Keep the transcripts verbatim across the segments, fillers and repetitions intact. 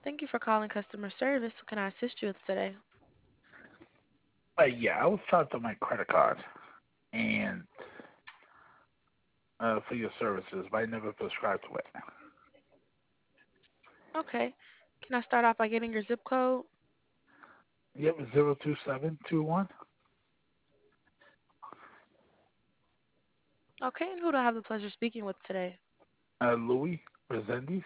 Thank you for calling customer service. What can I assist you with today? Uh, yeah, I was charged on my credit card and uh, for your services, but I never subscribed to it. Okay. Can I start off by getting your zip code? Yep, zero two seven two one. Okay, and who do I have the pleasure of speaking with today? Uh, Louis Resendiz,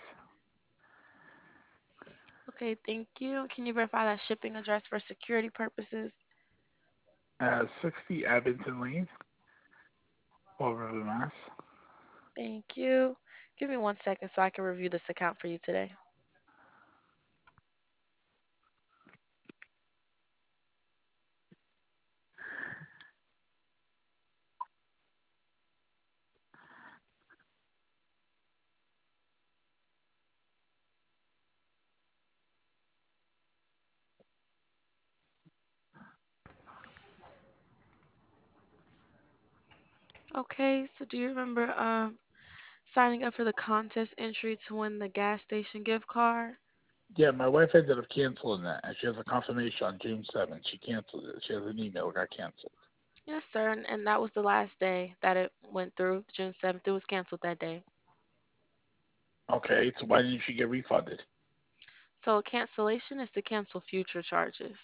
Okay, thank you. Can you verify that shipping address for security purposes? uh, sixty Abington Lane, Fall River, Mass. Thank you. Give me one second so I can review this account for you today. Okay, so do you remember um signing up for the contest entry to win the gas station gift card? Yeah, my wife ended up canceling that, and she has a confirmation on June seventh. She canceled it. She has an email that got canceled. Yes, sir, and, and that was the last day that it went through, June seventh. It was canceled that day. Okay, so why didn't she get refunded? So a cancellation is to cancel future charges.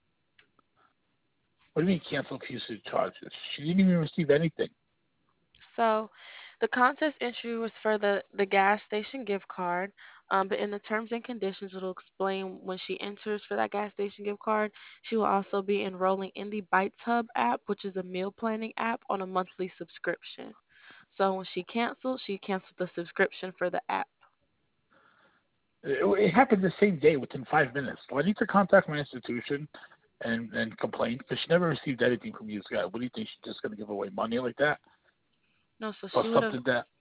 What do you mean cancel future charges? She didn't even receive anything. So the contest entry was for the, the gas station gift card, um, but in the terms and conditions, it'll explain when she enters for that gas station gift card, she will also be enrolling in the Bites Hub app, which is a meal planning app on a monthly subscription. So when she canceled, she canceled the subscription for the app. It, it happened the same day, within five minutes. Do I need to contact my institution and and complain? Because she never received anything from you guys. What do you think? She's just going to give away money like that, No, so or she would have. something that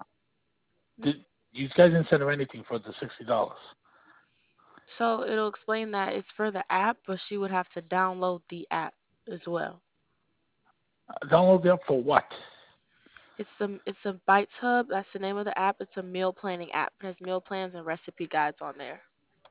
did you guys didn't send her anything for the sixty dollars? So it'll explain that it's for the app, but she would have to download the app as well. Uh, download the app for what? It's a it's a Bites Hub. That's the name of the app. It's a meal planning app. It has meal plans and recipe guides on there.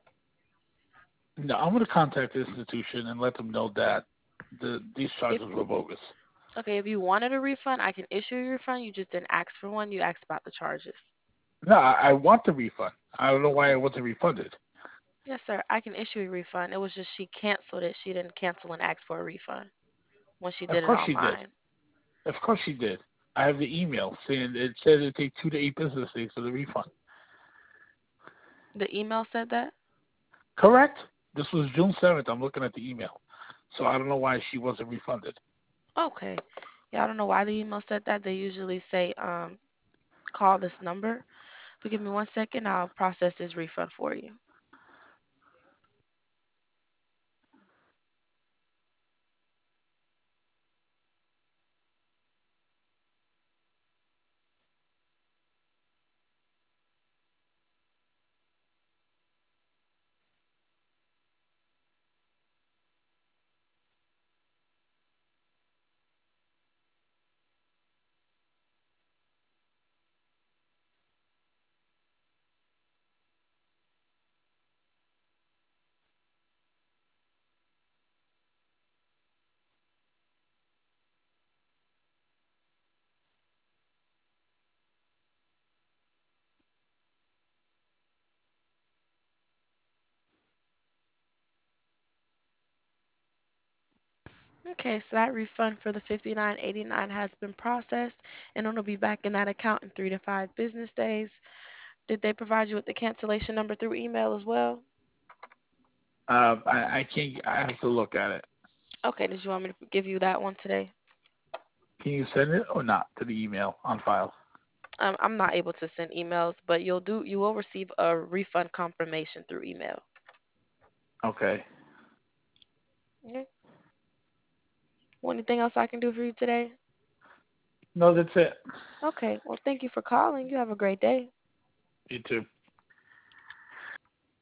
No, I'm going to contact the institution and let them know that the these If charges were bogus. okay, if you wanted a refund, I can issue you a refund. You just didn't ask for one. You asked about the charges. No, I, I want the refund. I don't know why I wasn't refunded. Yes, sir. I can issue you a refund. It was just she canceled it. She didn't cancel and ask for a refund when she Of did it course she did. online. Of course she did. I have the email saying it said it takes two to eight business days for the refund. The email said that. Correct? This was June seventh. I'm looking at the email. So I don't know why she wasn't refunded. Okay. Yeah, I don't know why the email said that. They usually say um call this number. But give me one second. I'll process this refund for you. Okay, so that refund for the fifty-nine eighty-nine has been processed and it'll be back in that account in three to five business days. Did they provide you with the cancellation number through email as well? Um, I, I can't. I have to look at it. Okay, did you want me to give you that one today? Can you send it or not to the email on file? Um, I'm not able to send emails, but you'll do you will receive a refund confirmation through email. Okay. Okay. Well, anything else I can do for you today? No, that's it. Okay. Well, thank you for calling. You have a great day. You too.